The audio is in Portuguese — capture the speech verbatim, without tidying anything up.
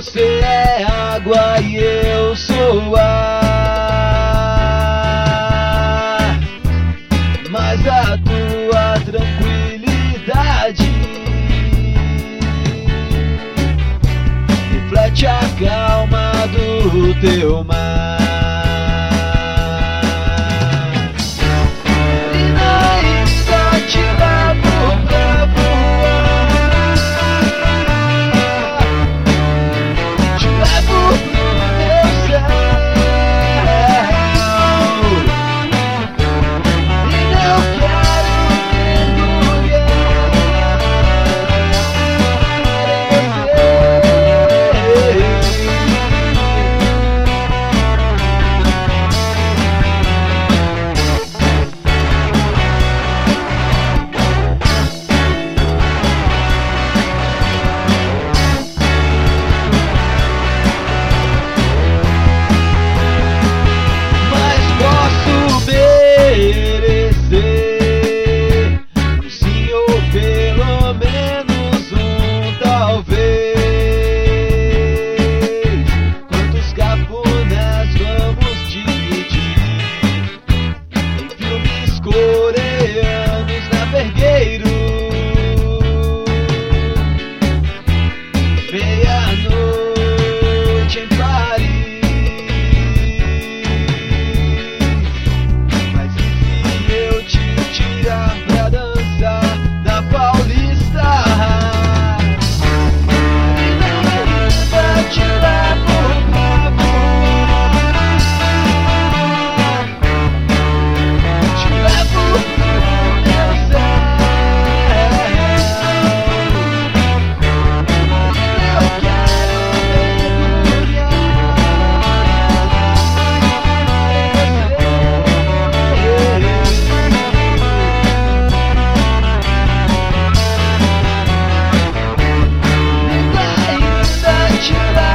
Você é água e eu sou ar, mas a tua tranquilidade reflete a calma do teu mar. Coreanos na Vergueiro, meia-noite em Paris. Mas e se eu te tirar pra dançar da Paulista? E não pra te levar pra voar, te levo te